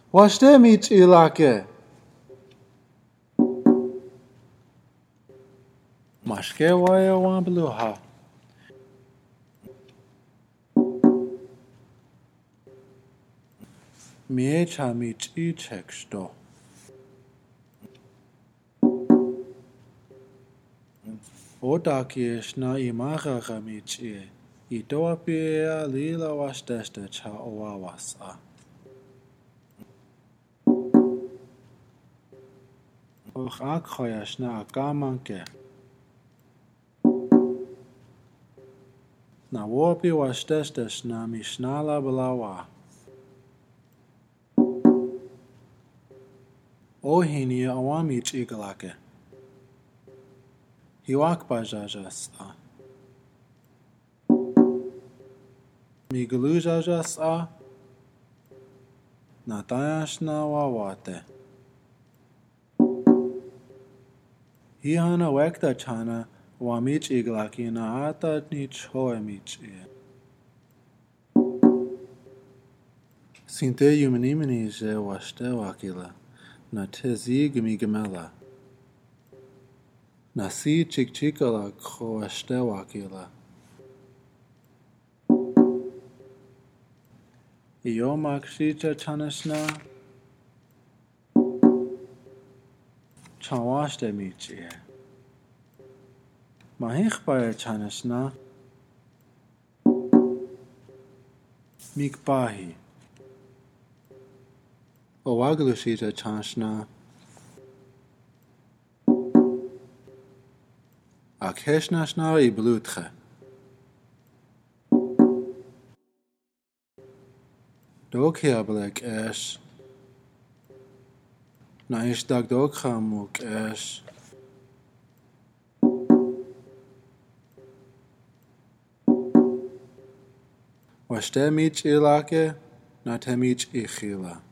واشته میچ ایلاکه مشکه وای وان بلوها میچا میچ ای چکشتو او داکیشنا ایماغا غمیچ ای دو بیا لیلا واشتشته چا اوواسا اوخ اک خویشنا اکامانکه na łopi łaszczeszczesz na misznala blała. O hini awamicz iglake. Hiwak bajajas a. Miglujajas a. Natayash na wawate. Hihana wekta chana wamich iglaki na ata nich hoemich e. Sinte yumanimini je washte wakila. Na tezi gmigamela. Nasi chikchikala khoashte wakila. Iyo makshicha chanashna chawashte michie. Mahich bayer chanashna mikbahi. Owaglushita chanashna akeshnashna iblutche. Dokiablek esh. Naish dagdokhamuk esh. Washte mich ilake, natemich ichila.